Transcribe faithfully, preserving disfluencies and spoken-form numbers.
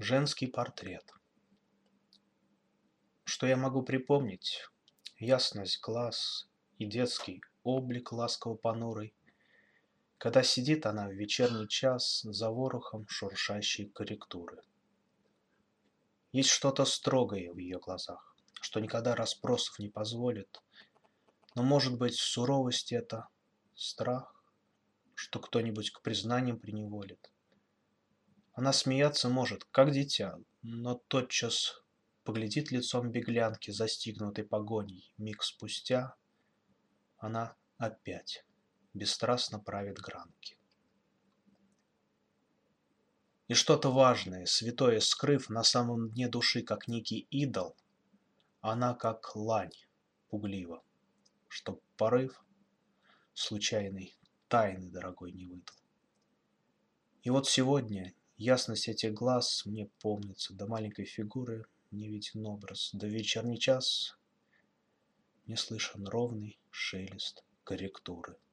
Женский портрет. Что я могу припомнить? Ясность глаз и детский облик ласково-понурый, когда сидит она в вечерний час за ворохом шуршащей корректуры. Есть что-то строгое в ее глазах, что никогда расспросов не позволит, но, может быть, суровость это страх, что кто-нибудь к признаниям приневолит. Она смеяться может, как дитя, но тотчас поглядит лицом беглянки, застигнутой погоней. Миг спустя она опять бесстрастно правит гранки. И что-то важное, святое скрыв на самом дне души, как некий идол, она как лань пуглива, чтоб порыв случайный тайны дорогой не выдал. И вот сегодня ясность этих глаз мне помнится, до маленькой фигуры не виден образ, да в вечерний час не слышен ровный шелест корректуры.